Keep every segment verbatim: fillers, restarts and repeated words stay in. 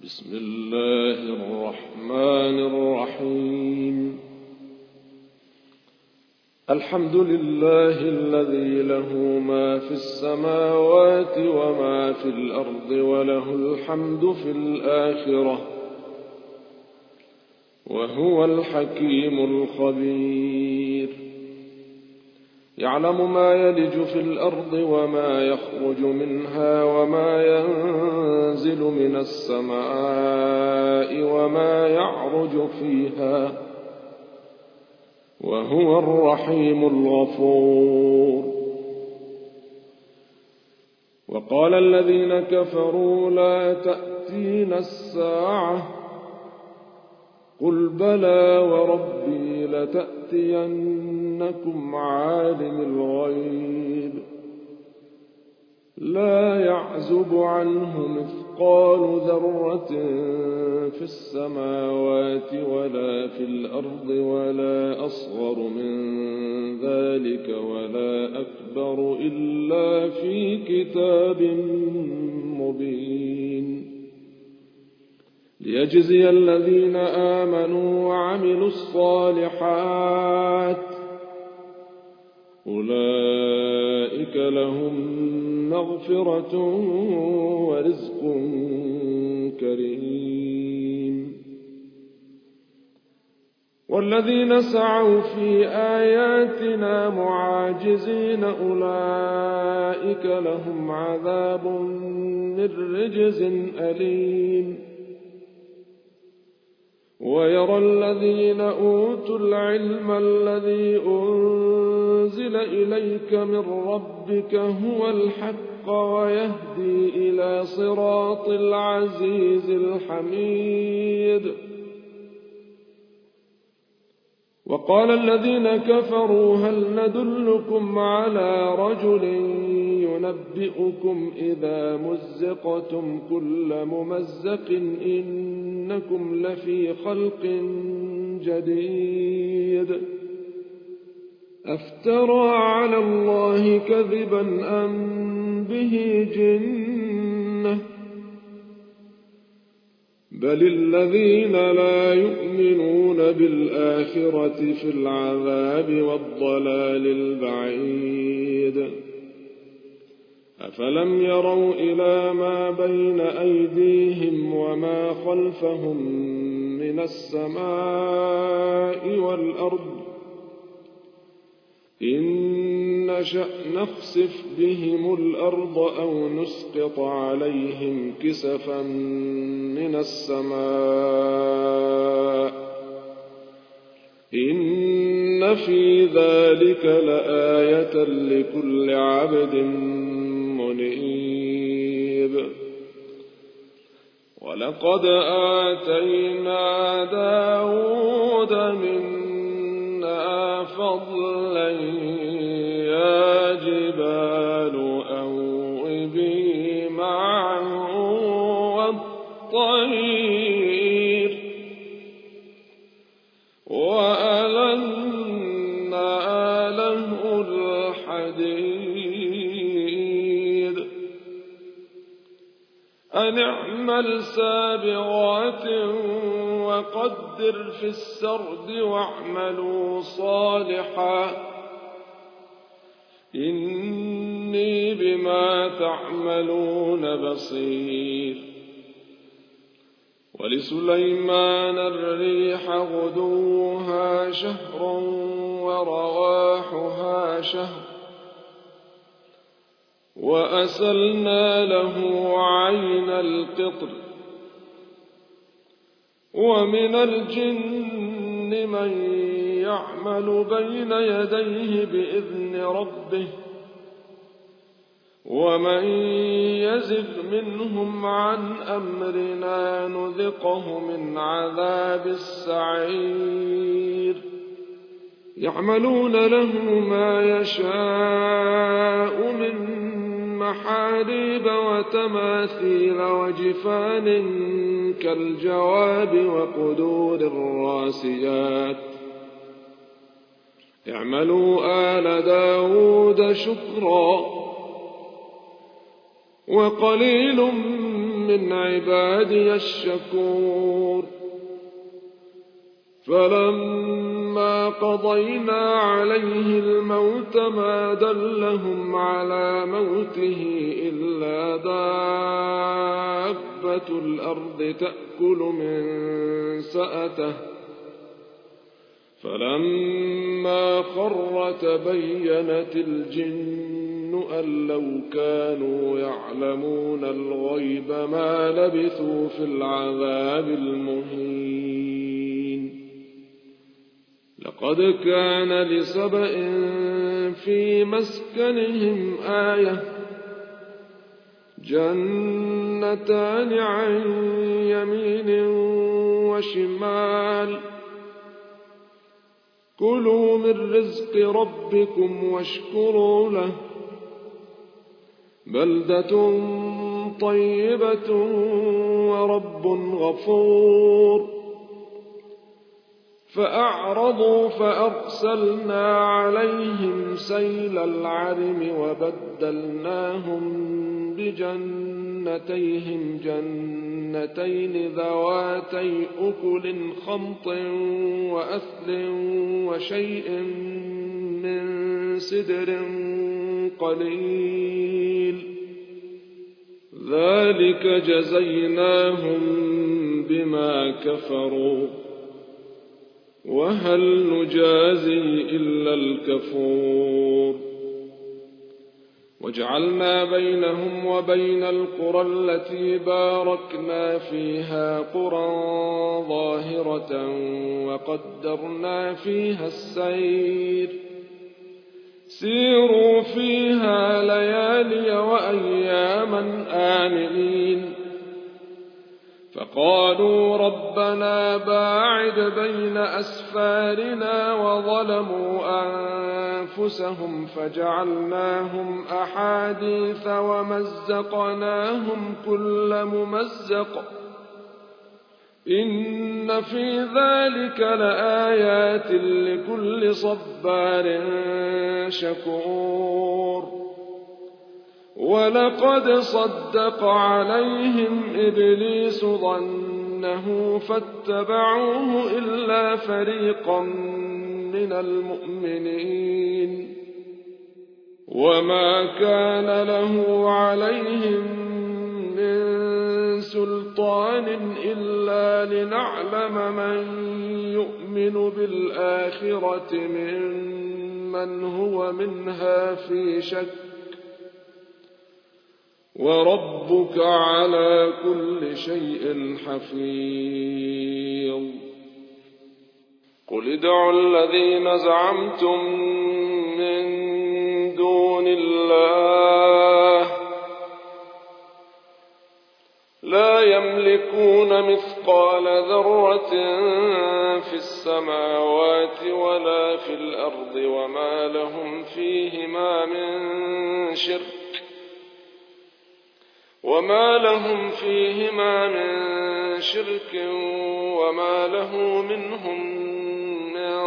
بسم الله الرحمن الرحيم. الحمد لله الذي له ما في السماوات وما في الأرض وله الحمد في الآخرة وهو الحكيم الخبير. يعلم ما يلج في الأرض وما يخرج منها وما ينزل من السماء وما يعرج فيها وهو الرحيم الغفور. وقال الذين كفروا لا تأتينا الساعة قل بلى وربي لتأتينكم عالم الغيب لا يعزب عنه مثقال ذرة في السماوات ولا في الأرض ولا أصغر من ذلك ولا أكبر إلا في كتاب مبين ليجزي الذين آمنوا وعملوا الصالحات أولئك لهم مغفرة ورزق كريم. والذين سعوا في آياتنا معاجزين أولئك لهم عذاب من رجز أليم. ويرى الذين أوتوا العلم الذي أنزل إليك من ربك هو الحق ويهدي إلى صراط العزيز الحميد. وقال الذين كفروا هل ندلكم على رجل ينبئكم إذا مزقتم كل ممزق إنكم لفي خلق جديد أفترى على الله كذبا أم به جنة بل الذين لا يؤمنون بالآخرة في العذاب والضلال البعيد. أفلم يروا إلى ما بين أيديهم وما خلفهم من السماء والأرض إن نشأ نخسف بهم الأرض أو نسقط عليهم كسفا من السماء إن في ذلك لآية لكل عبد منيب. ولقد آتينا داود منا فضلا يا جبال أوبي معه والطير وألنا له الحديد أن اعمل سابغات وقدر في السرد واعملوا صالحا إني بما تعملون بصير. ولسليمان الريح غدوها شهر ورواحها شهر وأسلنا له عين القطر ومن الجن من يعمل بين يديه بإذن ربه ومن يزغ منهم عن أمرنا نذقه من عذاب السعير. يعملون له ما يشاء من محاريب وتماثيل وجفان كالجواب وقدور الراسيات اعملوا آل داود شكرا وقليل من عبادي الشكور. فلما قضينا عليه الموت ما دلهم على موته إلا دابة الأرض تأكل من سأته. فلما خر تبينت الجن أن لو كانوا يعلمون الغيب ما لبثوا في العذاب المهين. لقد كان لسبإ في مسكنهم آية جنتان عن يمين وشمال كلوا من رزق ربكم واشكروا له بلدة طيبة ورب غفور. فأعرضوا فأرسلنا عليهم سيل العرم وبدلناهم بجنتيهم جنتين ذواتي أكل خمط وأثل وشيء من سدر قليل ذلك جزيناهم بما كفروا وهل نجازي إلا الكفور. وجعلنا بينهم وبين القرى التي باركنا فيها قرى ظاهرة وقدرنا فيها السير سيروا فيها ليالي وأياما آمنين. فقالوا ربنا باعد بين أسفارنا وظلموا أنفسهم فجعلناهم أحاديث ومزقناهم كل ممزق إن في ذلك لآيات لكل صبار شكور. ولقد صدق عليهم إبليس ظنه فاتبعوه إلا فريقا من المؤمنين وما كان له عليهم من سلطان إلا لنعلم من يؤمن بالآخرة ممن هو منها في شك وربك على كل شيء حفيظ. قل ادعوا الذين زعمتم من دون الله لا يملكون مثقال ذرة في السماوات ولا في الأرض وما لهم فيهما من شرك وما لهم فيهما من شرك وما له منهم من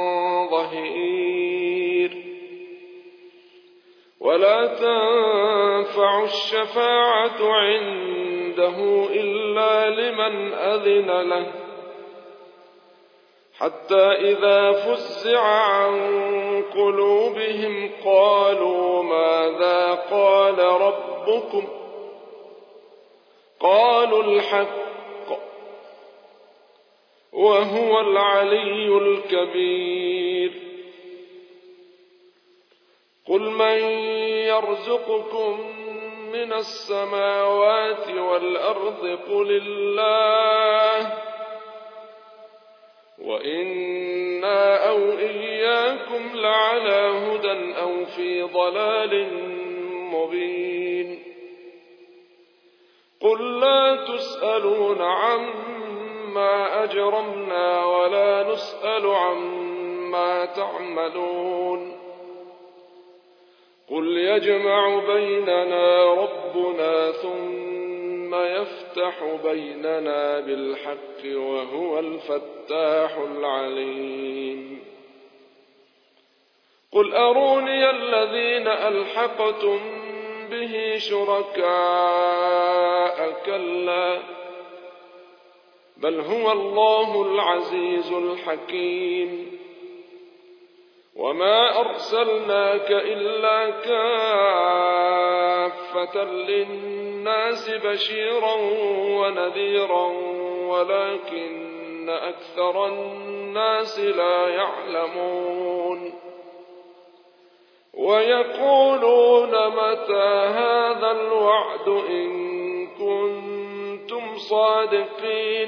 ظهير. ولا تنفع الشفاعة عنده إلا لمن أذن له حتى إذا فزع عن قلوبهم قالوا ماذا قال ربكم قالوا الحق وهو العلي الكبير. قل من يرزقكم من السماوات والأرض قل الله وإنا أو إياكم لعلى هدى أو في ضلال مبين. قل لا تسألون عما أجرمنا ولا نسأل عما تعملون. قل يجمع بيننا ربنا ثم يفتح بيننا بالحق وهو الفتاح العليم. قل أروني الذين ألحقتم به شركاء كلا بل هو الله العزيز الحكيم وما أرسلناك إلا كافة للناس بشيرا ونذيرا ولكن أكثر الناس لا يعلمون ويقولون متى هذا الوعد إن كنتم صادقين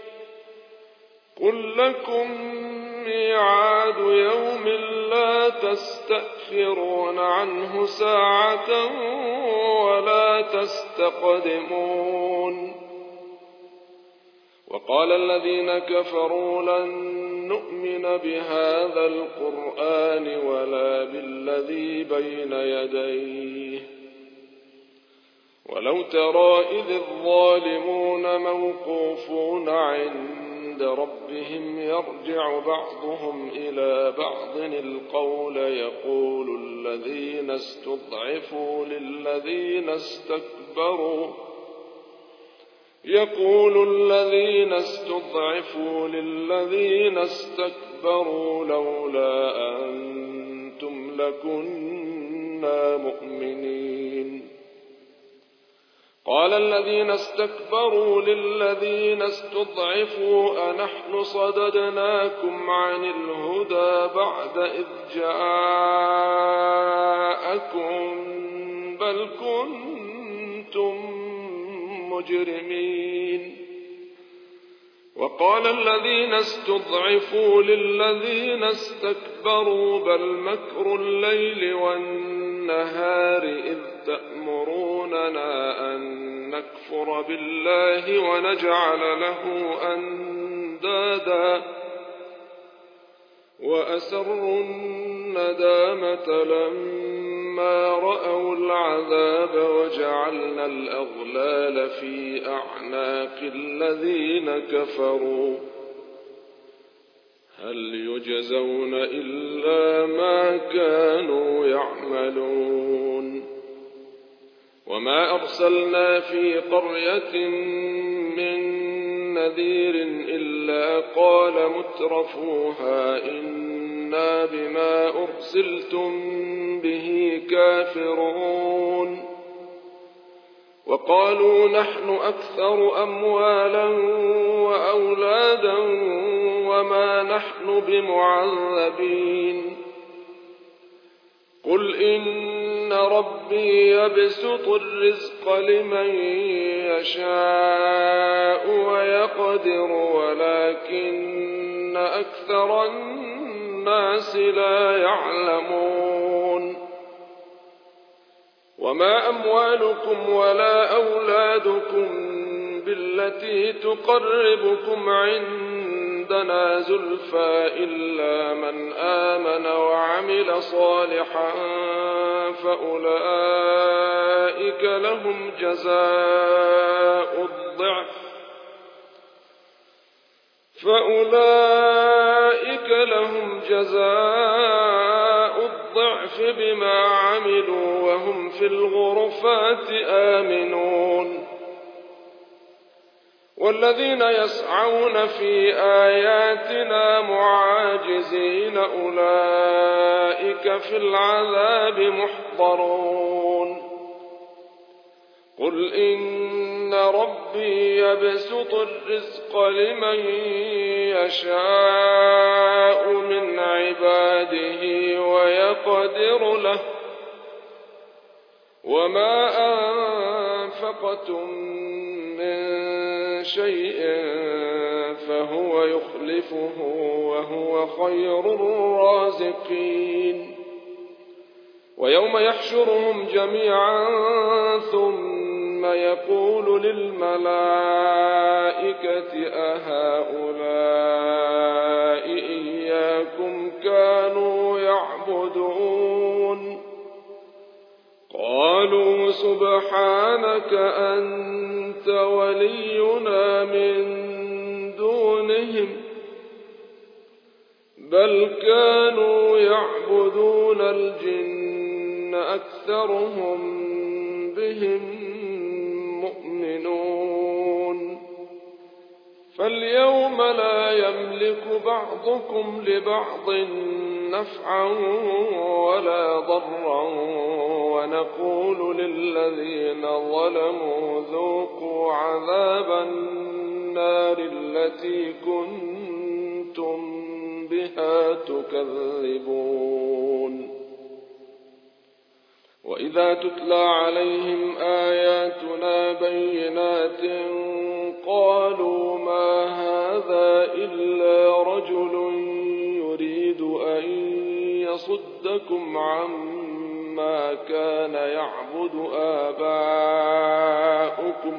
قل لكم ميعاد يوم لا تستأخرون عنه ساعة ولا تستقدمون وقال الذين كفروا لن نؤمن بهذا القرآن ولا بالذي بين يديه ولو ترى إذ الظالمون موقوفون عند ربهم يرجع بعضهم إلى بعض القول يقول الذين استضعفوا للذين استكبروا يقول الذين استضعفوا للذين استكبروا لولا أنتم لكنا مؤمنين قال الذين استكبروا للذين استضعفوا أنحن صددناكم عن الهدى بعد إذ جاءكم بل كنتم مجرمين وقال الذين استضعفوا للذين استكبروا بل مكر الليل والنهار إذ تأمروننا أن نكفر بالله ونجعل له أندادا وأسروا الندامة لما رأوا العذاب وجعلنا الأغلال في أعناق الذين كفروا هل يجزون إلا ما كانوا يعملون وما أرسلنا في قرية من نذير إلا قال مترفوها إنا بما أرسلتم به كافرون وقالوا نحن أكثر أموالا وأولادا وما نحن بمعذبين قل إن ربي يبسط الرزق لمن يشاء ويقدر ولكن أكثر الناس لا يعلمون وما أموالكم ولا أولادكم بالتي تقربكم عندنا زلفى إلا من آمن وعمل صالحا فأولئك لهم جزاء الضعف فأولئك لهم جزاء الضعف بما عملوا وهم في الغرفات آمنون والذين يسعون في آياتنا معاجزين أولئك في العذاب محضرون قل إن ربي يبسط الرزق لمن يشاء من عباده ويقدر له وما أنفقتم من شيء فهو يخلفه وهو خير الرازقين ويوم يحشرهم جميعا ثم يقول للملائكة أهؤلاء إياكم كانوا يعبدون قالوا سبحانك أنت ولينا من دونهم بل كانوا يعبدون الجن أكثرهم بهم مؤمنون فاليوم لا يملك بعضكم لبعض نفعا ولا ضرا ونقول للذين ظلموا ذوقوا عذاب النار التي كنتم بها تكذبون وإذا تتلى عليهم آياتنا بينات قالوا ما هذا إلا رجل يريد أن يصدكم عما كان يعبد آباؤكم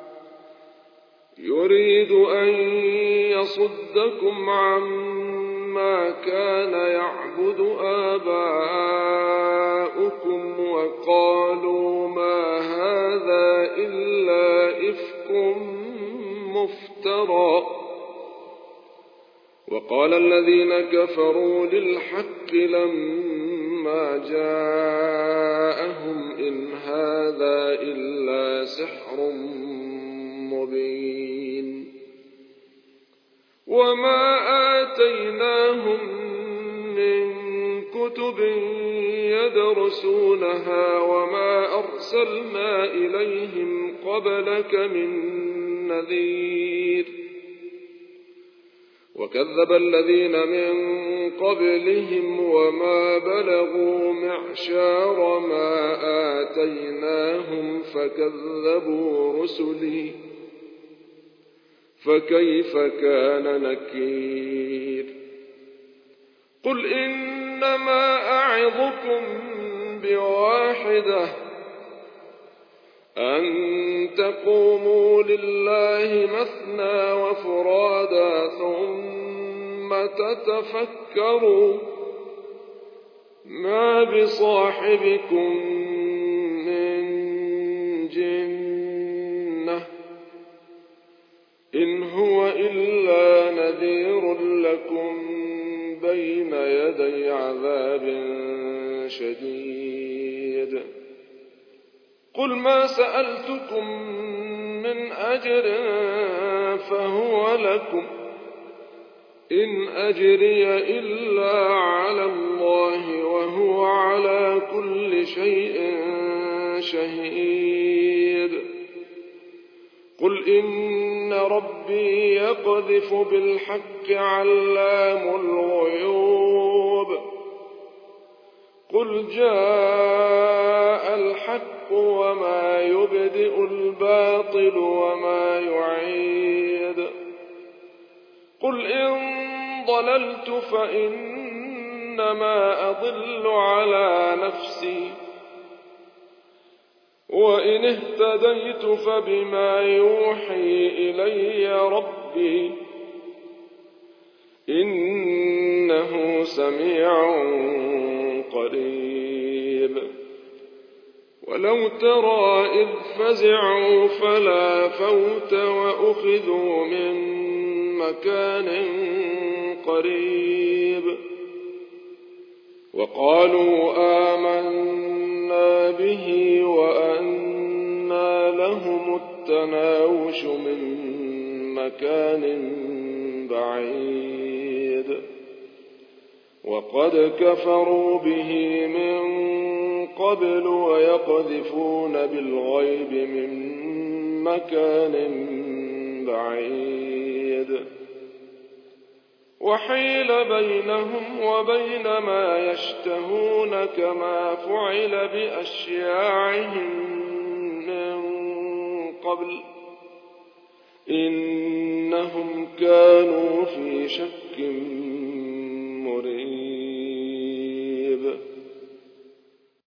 يريد أن يصدكم عما كان يعبد آباؤكم وقالوا ما هذا إلا إفك مفترى وقال الذين كفروا للحق لما جاءهم إن هذا إلا سحر مبين وما آتيناهم من كتب يدرسونها وما أرسلنا إليهم قبلك من نذير وكذب الذين من قبلهم وما بلغوا معشار ما آتيناهم فكذبوا رسلي فكيف كان نكير قل إنما أعظكم بواحدة أن تقوموا لله مثنى وفرادا ثم تتفكروا ما بصاحبكم من جنة إن هو إلا نذير لكم بين يدي عذاب شديد قل ما سألتكم من أجر فهو لكم إن أجري إلا على الله وهو على كل شيء شهيد قل إن ربي يقذف بالحق علام الغيوب قل جاء الحق وما يبدئ الباطل وما يعيد قل إن ضللت فإنما أضل على نفسي وإن اهتديت فبما يوحي إلي ربي إنه سميع قريب ولو ترى إذ فزعوا فلا فوت وأخذوا من مكان قريب وقالوا آمنا به وأنى لهم التناوش من مكان بعيد وقد كفروا به من قبل ويقذفون بالغيب من مكان بعيد وحيل بينهم وبين ما يشتهون كما فعل بأشياعهم من قبل إنهم كانوا في شك